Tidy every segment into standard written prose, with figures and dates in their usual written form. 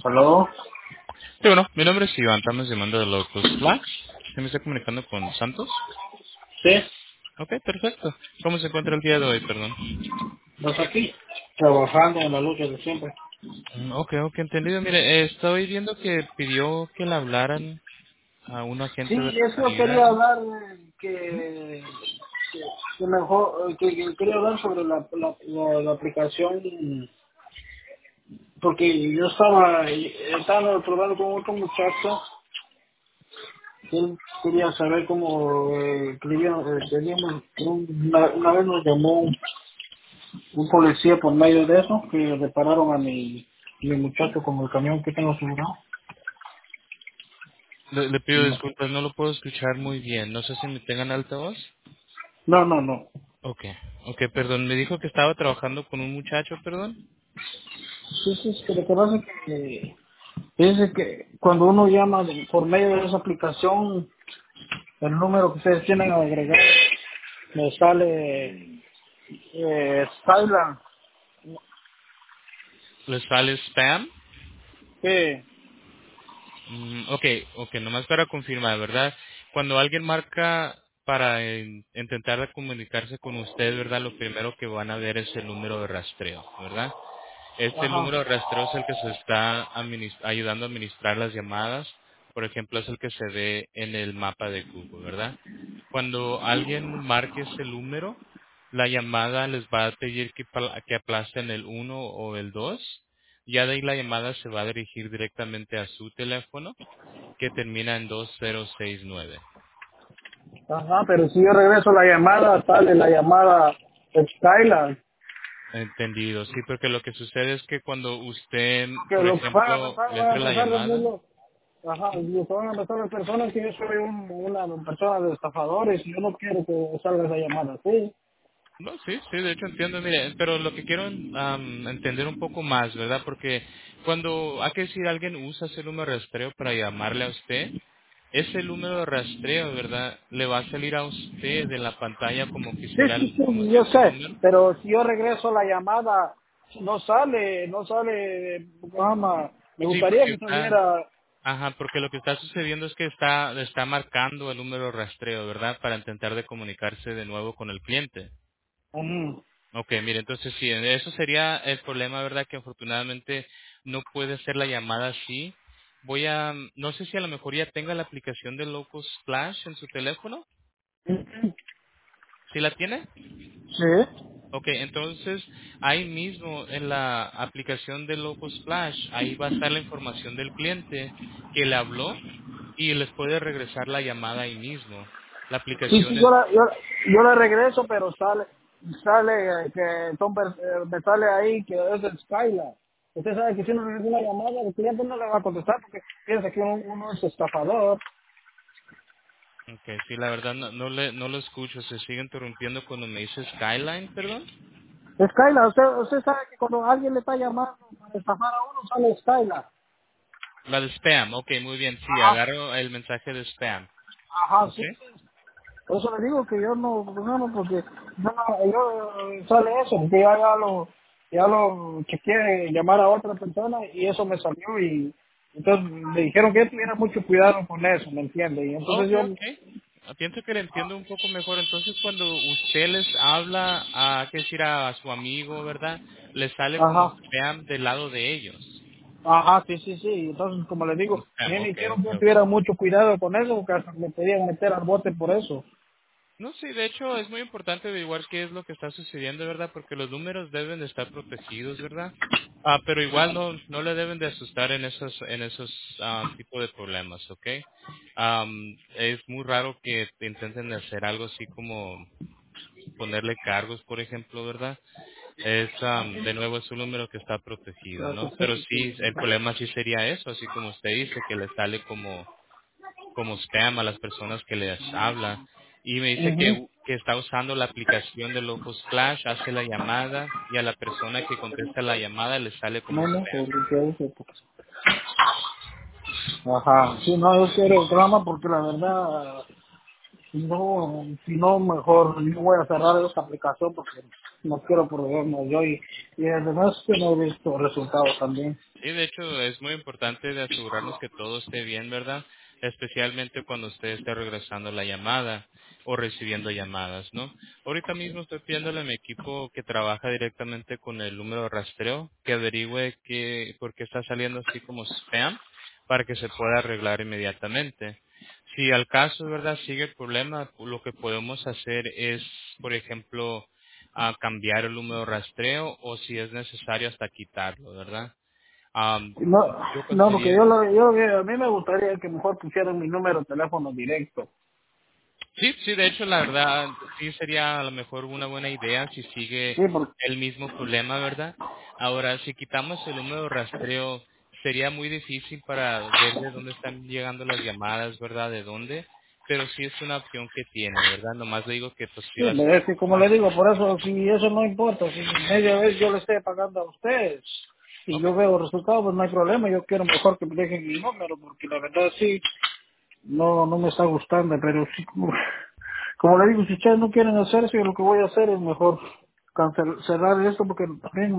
¿Aló? Sí, bueno, mi nombre es Iván, estamos llamando de Locos Flash. ¿Se me está comunicando con Santos? Sí, Ok, perfecto. ¿Cómo se encuentra el día de hoy, perdón? pues aquí, trabajando en la lucha de siempre. Ok, entendido. Mire, estoy viendo que pidió que le hablaran a un Sí, agente de la eso calidad. quería hablar, que mejor, que quería hablar sobre la aplicación, porque yo estaba probando con otro muchacho, que él quería saber cómo, una vez nos llamó un policía por medio de eso, que repararon a mi muchacho con el camión que tengo asegurado. Le pido disculpas, no lo puedo escuchar muy bien. No sé si me tengan altavoz. No, no, no. Ok, perdón. Me dijo que estaba trabajando con un muchacho, perdón. Sí, sí, es que lo que pasa es que dice que cuando uno llama por medio de esa aplicación, el número que ustedes tienen a agregar, me sale Skyland. ¿Le sale spam? Sí. Ok, nomás para confirmar, ¿verdad? Cuando alguien marca para intentar comunicarse con usted, ¿verdad? Lo primero que van a ver es el número de rastreo, ¿verdad? Este Ajá. número de rastreo es el que se está ayudando a administrar las llamadas. Por ejemplo, es el que se ve en el mapa de Google, ¿verdad? Cuando alguien marque ese número, la llamada les va a pedir que aplasten el uno o el 2. Ya de ahí la llamada se va a dirigir directamente a su teléfono que termina en 2069. Ajá, pero si yo regreso la llamada, sale la llamada Skyland. Entendido, sí, porque lo que sucede es que cuando usted, Que por lo que ejemplo, le van a entre la empezar los llamada, mismos. Ajá, lo que van a empezar las personas que yo soy una persona de estafadores y yo no quiero que salga esa llamada, ¿sí? no, sí, de hecho entiendo, mire, pero lo que quiero entender un poco más, ¿verdad? Porque cuando hay que decir alguien usa ese número de rastreo para llamarle a usted, ese número de rastreo, ¿verdad? Le va a salir a usted de la pantalla como Sí, quisiera la sí, sí, información yo del sé, número. pero si yo regreso la llamada, no sale, programa. Me Sí, gustaría porque que está, saliera. ajá, porque lo que está sucediendo es que está marcando el número de rastreo, ¿verdad? Para intentar de comunicarse de nuevo con el cliente. Ujú. Ok, mire, entonces sí, eso sería el problema, ¿verdad? Que afortunadamente no puede hacer la llamada así. No sé si a lo mejor ya tenga la aplicación de Locus Flash en su teléfono. ¿Sí la tiene? Sí. Ok, entonces ahí mismo en la aplicación de Locus Flash, ahí va a estar la información del cliente que le habló y les puede regresar la llamada ahí mismo. La Sí, aplicación sí, es, yo la regreso, pero sale me sale ahí que es el Skylar. Usted sabe que si uno recibe una llamada, el cliente no le va a contestar porque piensa que uno es estafador. ok, sí, la verdad no lo escucho, se sigue interrumpiendo cuando me dice Skyline, perdón. Skylar, usted sabe que cuando alguien le está llamando para estafar a uno, sale Skylar. La de spam, ok, muy bien, sí, Ajá, agarro el mensaje de spam. ajá, Ok. sí, sí. Por eso le digo que yo no, porque yo sale eso, porque ya lo chequeé llamar a otra persona y eso me salió y entonces me dijeron que tuviera mucho cuidado con eso, ¿me entiende? Y entonces Ok, yo, ok. Pienso que le entiendo un poco mejor. Entonces, cuando usted les habla a, qué decir, a su amigo, ¿verdad? Le sale como ajá, spam del lado de ellos. ajá, sí, sí, sí, entonces como le Como digo, a spam, mí me ok, dijeron que yo ok, ok. tuviera mucho cuidado con eso, porque hasta me podían meter al bote por eso. No, sí, de hecho es muy importante averiguar qué es lo que está sucediendo, ¿verdad? Porque los números deben de estar protegidos, ¿verdad? Pero igual no le deben de asustar en esos tipos de problemas, ¿ok? Es muy raro que intenten hacer algo así como ponerle cargos, por ejemplo, ¿verdad? De nuevo es un número que está protegido, Gracias, ¿no? sí, Pero sí, sí, el problema sí sería eso, así como usted dice, que le sale como spam a las personas que les habla. Y me dice Ujú. que está usando la aplicación de Locus Flash, hace la llamada y a la persona que contesta la llamada le sale como No, no, spam. porque ajá, sí, no, yo quiero el programa porque la verdad, si no, mejor yo voy a cerrar esta aplicación porque no quiero problemas yo y además que no he visto resultados también. Sí, de hecho es muy importante de asegurarnos que todo esté bien, ¿verdad? Especialmente cuando usted esté regresando la llamada o recibiendo llamadas, ¿no? Ahorita mismo estoy pidiéndole a mi equipo que trabaja directamente con el número de rastreo que averigüe por qué está saliendo así como spam para que se pueda arreglar inmediatamente. Si al caso, ¿verdad? Sigue el problema, lo que podemos hacer es, por ejemplo, cambiar el número de rastreo o si es necesario hasta quitarlo, ¿verdad? Am, No, yo no, porque consideraría, a mí me gustaría que mejor pusieran mi número de teléfono directo. sí, sí, de hecho, la verdad, sí sería a lo mejor una buena idea si sigue Sí, porque el mismo problema, ¿verdad? Ahora, si quitamos el número de rastreo, sería muy difícil para ver de dónde están llegando las llamadas, ¿verdad? De dónde, pero sí es una opción que tiene, ¿verdad? Nomás le digo que pues sí sí, va a ser es que como más. le digo, por eso, si eso no importa, si media vez yo le esté pagando a ustedes y Ok. yo veo resultados, pues no hay problema, yo quiero mejor que me dejen mi número, porque la verdad sí, no me está gustando, pero sí, como le digo, si ustedes no quieren hacerse, lo que voy a hacer es mejor cerrar esto porque también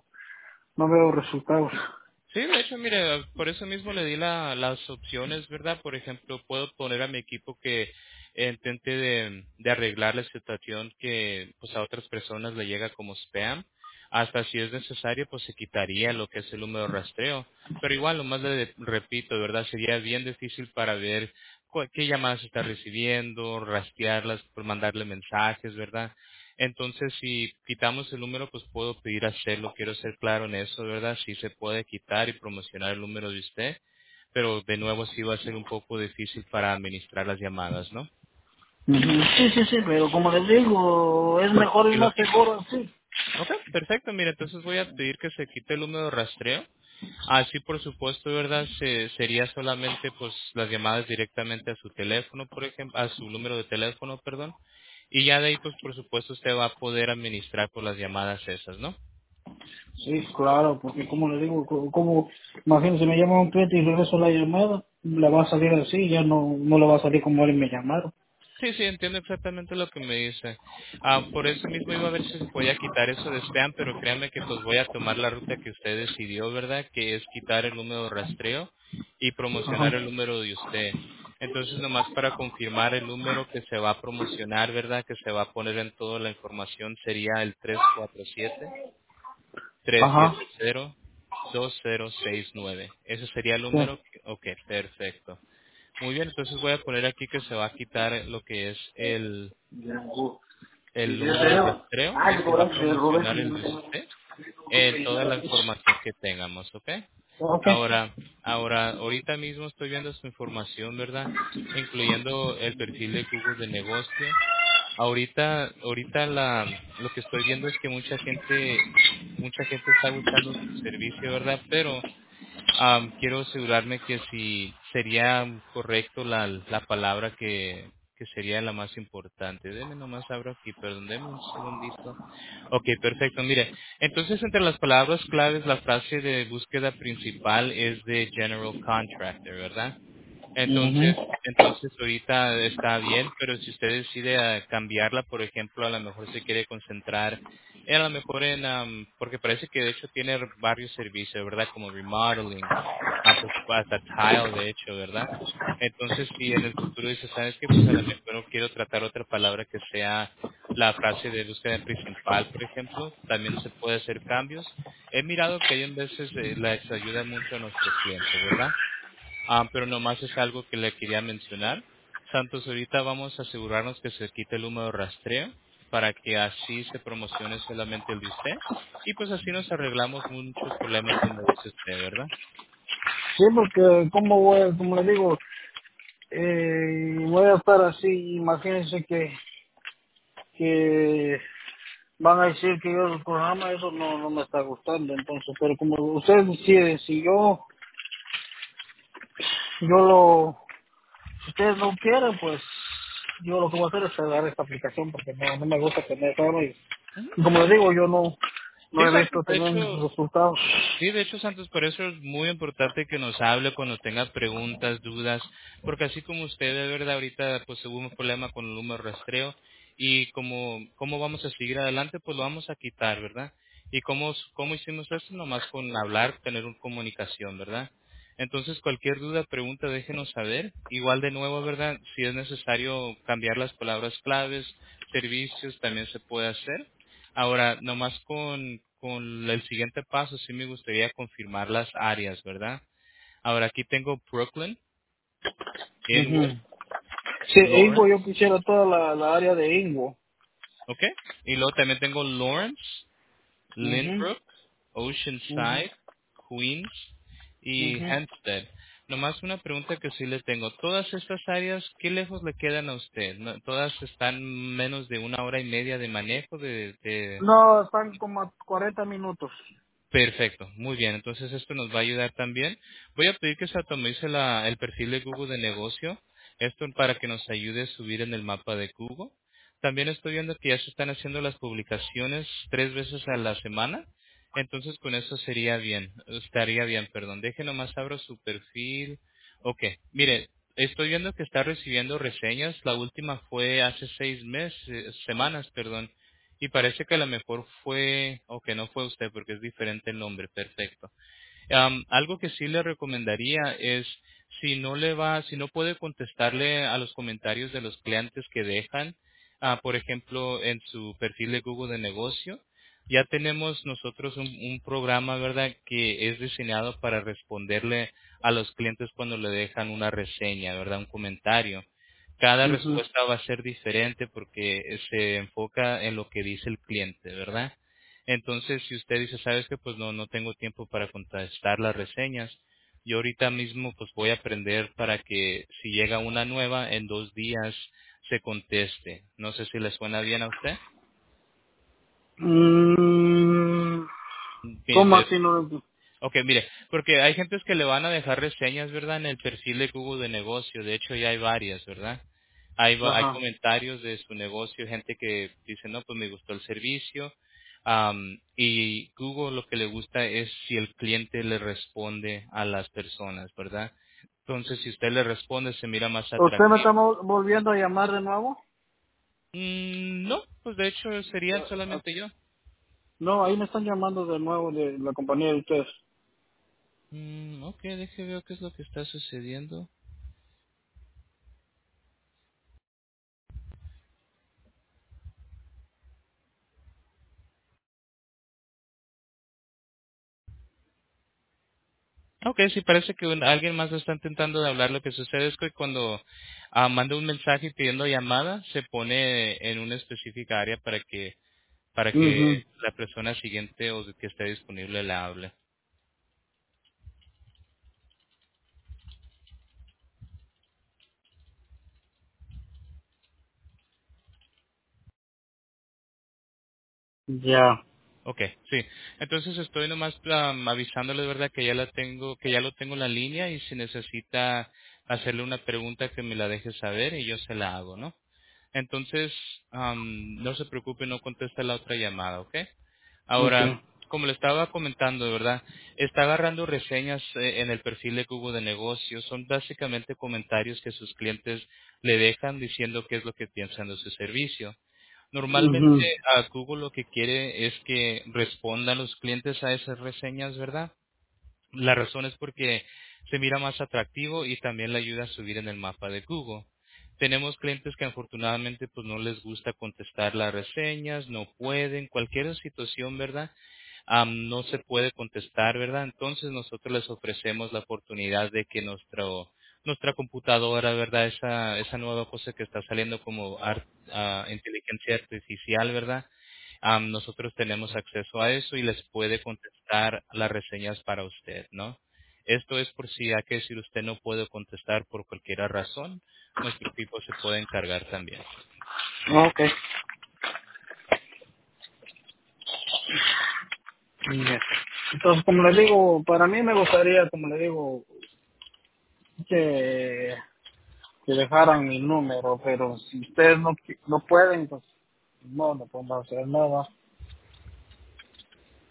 no veo resultados. Sí, de hecho, mire, por eso mismo le di las opciones, ¿verdad? Por ejemplo, puedo poner a mi equipo que intente de arreglar la situación que pues a otras personas le llega como spam. Hasta si es necesario, pues se quitaría lo que es el número de rastreo. Pero igual, nomás le repito, ¿verdad? Sería bien difícil para ver qué llamadas está recibiendo, rastrearlas, por mandarle mensajes, ¿verdad? Entonces, si quitamos el número, pues puedo pedir hacerlo. Quiero ser claro en eso, ¿verdad? Sí se puede quitar y promocionar el número de usted, pero de nuevo sí va a ser un poco difícil para administrar las llamadas, ¿no? Ujú. Sí, sí, sí, pero como les digo, es mejor y Si lo más quito. seguro así. Ok, perfecto. Mire, entonces voy a pedir que se quite el número de rastreo. Así, por supuesto, ¿verdad? Sería solamente pues las llamadas directamente a su teléfono, por ejemplo, a su número de teléfono, perdón. Y ya de ahí, pues, por supuesto, usted va a poder administrar por las llamadas esas, ¿no? Sí, claro, porque como le digo, como, imagínense, me llama un cliente y regreso la llamada, le va a salir así, ya no le va a salir como él me llamaron. Sí, sí, entiendo exactamente lo que me dice. Por eso mismo iba a ver si se podía quitar eso de spam, pero créanme que pues voy a tomar la ruta que usted decidió, ¿verdad? Que es quitar el número de rastreo y promocionar Ajá, el número de usted. Entonces, nomás para confirmar el número que se va a promocionar, ¿verdad? Que se va a poner en toda la información sería el 347 ajá, 370 2069. Ese sería el sí. número. Ok, perfecto. Muy bien, entonces voy a poner aquí que se va a quitar lo que es el número de rastreo y se va a promocionar el de usted, toda la información que tengamos, ¿ok? Ok. Ahorita mismo estoy viendo su información, ¿verdad? Incluyendo el perfil de Google de negocio. Ahorita lo que estoy viendo es que mucha gente está buscando su servicio, ¿verdad? Pero quiero asegurarme que si sería correcto la palabra que sería la más importante. Deme nomás abro aquí, perdón, deme un segundito. Ok, perfecto. Mire, entonces entre las palabras claves la frase de búsqueda principal es de General Contractor, ¿verdad? Ujú. Entonces ahorita está bien, pero si usted decide cambiarla, por ejemplo, a lo mejor se quiere concentrar a lo mejor porque parece que de hecho tiene varios servicios, ¿verdad? Como remodeling, pues hasta tile, de hecho, ¿verdad? Entonces si en el futuro dice, ¿sabes qué? Pues a lo mejor no quiero tratar otra palabra que sea la frase de búsqueda principal, por ejemplo, también se puede hacer cambios. He mirado que hay en veces les ayuda mucho a nuestros clientes, ¿verdad? Pero nomás es algo que le quería mencionar. Santos, ahorita vamos a asegurarnos que se quite el número de rastreo para que así se promocione solamente el de usted y pues así nos arreglamos muchos problemas como dice usted, ¿verdad? Sí, porque como le digo, voy a estar así, imagínense que van a decir que yo el programa, eso no me está gustando, entonces, pero como ustedes deciden, si yo si ustedes no quieren, pues yo lo que voy a hacer es cerrar esta aplicación porque no me gusta que me salga y como les digo, yo no Sí, he Santos, visto de tener hecho, resultados. sí, de hecho, Santos, por eso es muy importante que nos hable cuando tenga preguntas, dudas, porque así como usted, de verdad, ahorita pues hubo un problema con el número de rastreo y cómo vamos a seguir adelante, pues lo vamos a quitar, ¿verdad? Y cómo hicimos eso, nomás con hablar, tener una comunicación, ¿verdad? Entonces, cualquier duda, pregunta, déjenos saber. Igual de nuevo, ¿verdad? Si es necesario cambiar las palabras claves, servicios, también se puede hacer. Ahora, nomás con el siguiente paso, sí me gustaría confirmar las áreas, ¿verdad? Ahora, aquí tengo Brooklyn, Inwood, Ujú. Sí, Ingo, Lawrence, yo quisiera toda la área de Ingo. ¿ok? Y luego también tengo Lawrence, Ujú, Lynbrook, ujú, Oceanside, Queens y ujú. Hempstead. Nomás una pregunta que sí le tengo. Todas estas áreas, ¿qué lejos le quedan a usted? ¿Todas están menos de 1 hora y media de manejo de No, están como a 40 minutos. Perfecto, muy bien. Entonces esto nos va a ayudar también. Voy a pedir que se automatice el perfil de Google de negocio. Esto para que nos ayude a subir en el mapa de Google. También estoy viendo que ya se están haciendo las publicaciones 3 veces a la semana. Entonces con eso sería bien, estaría bien, perdón. Deje nomás abro su perfil. Ok, mire, estoy viendo que está recibiendo reseñas. La última fue hace 6 meses, semanas, perdón. Y parece que a lo mejor fue, o que no fue usted porque es diferente el nombre, perfecto. Algo que sí le recomendaría es si no puede contestarle a los comentarios de los clientes que dejan, por ejemplo, en su perfil de Google de negocio, ya tenemos nosotros un programa, ¿verdad?, que es diseñado para responderle a los clientes cuando le dejan una reseña, ¿verdad?, un comentario. Cada Ujú. respuesta va a ser diferente porque se enfoca en lo que dice el cliente, ¿verdad? Entonces, si usted dice, sabes que pues no tengo tiempo para contestar las reseñas, yo ahorita mismo pues voy a aprender para que si llega una nueva en 2 días se conteste. No sé si le suena bien a usted. Mm, Bien, ¿Cómo así no? ok, mire, porque hay gentes que le van a dejar reseñas, ¿verdad? En el perfil de Google de negocio. De hecho, ya hay varias, ¿verdad? Hay Ajá. comentarios de su negocio, gente que dice, no, pues me gustó el servicio. Y Google lo que le gusta es si el cliente le responde a las personas, ¿verdad? Entonces, si usted le responde, se mira más ¿Usted me atractivo. está volviendo a llamar de nuevo? No, pues de hecho sería Ah, solamente yo. no, ahí me están llamando de nuevo de la compañía de ustedes. Ok, deje ver qué es lo que está sucediendo. Ok, sí, parece que alguien más está intentando de hablar. Lo que sucede es que cuando manda un mensaje pidiendo llamada, se pone en una específica área para que Mhm. la persona siguiente o que esté disponible le hable. Ya. Ok, sí. Entonces estoy nomás avisándole, ¿verdad? Que ya lo tengo en la línea y si necesita hacerle una pregunta que me la deje saber y yo se la hago, ¿no? Entonces, no se preocupe, no contesta la otra llamada, ¿ok? Ahora, Okay. como le estaba comentando, de verdad, está agarrando reseñas en el perfil de Google de negocios. Son básicamente comentarios que sus clientes le dejan diciendo qué es lo que piensan de su servicio. Normalmente Mhm. a Google lo que quiere es que respondan los clientes a esas reseñas, ¿verdad? La razón es porque se mira más atractivo y también le ayuda a subir en el mapa de Google. Tenemos clientes que afortunadamente pues no les gusta contestar las reseñas, no pueden, cualquier situación, ¿verdad? No se puede contestar, ¿verdad? Entonces nosotros les ofrecemos la oportunidad de que nuestra computadora, ¿verdad? Esa nueva cosa que está saliendo como inteligencia artificial, ¿verdad? Nosotros tenemos acceso a eso y les puede contestar las reseñas para usted, ¿no? Esto es por si hay que decir usted no puede contestar por cualquier razón, nuestro equipo se puede encargar también. Okay. Ya. Entonces, como le digo, para mí me gustaría, como le digo, que, que dejaran mi número, pero si ustedes no, no pueden, pues no podemos hacer nada.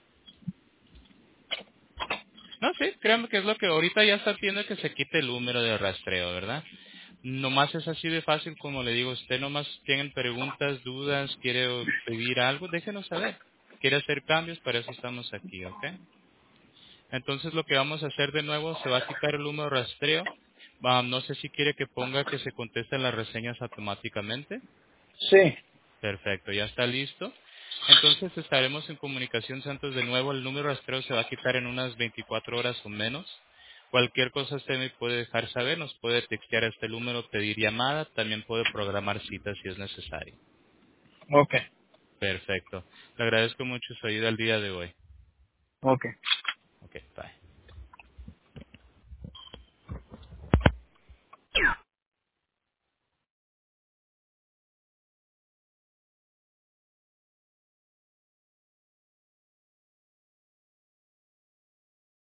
No, sí, créanme que es lo que ahorita ya está haciendo que se quite el número de rastreo, ¿verdad? Nomás es así de fácil como le digo, usted nomás tienen preguntas, dudas, quiere pedir algo, déjenos saber. Quiere hacer cambios, para eso estamos aquí, ¿ok? Entonces lo que vamos a hacer de nuevo, se va a quitar el número de rastreo. No sé si quiere que ponga que se contesten las reseñas automáticamente. Sí. Perfecto, ya está listo. Entonces estaremos en comunicación, Santos, de nuevo. El número de rastreo se va a quitar en unas 24 horas o menos. Cualquier cosa usted me puede dejar saber, nos puede textear a este número, pedir llamada, también puede programar citas si es necesario. Ok. Perfecto. Le agradezco mucho su ayuda el día de hoy. Ok. Ok, bye.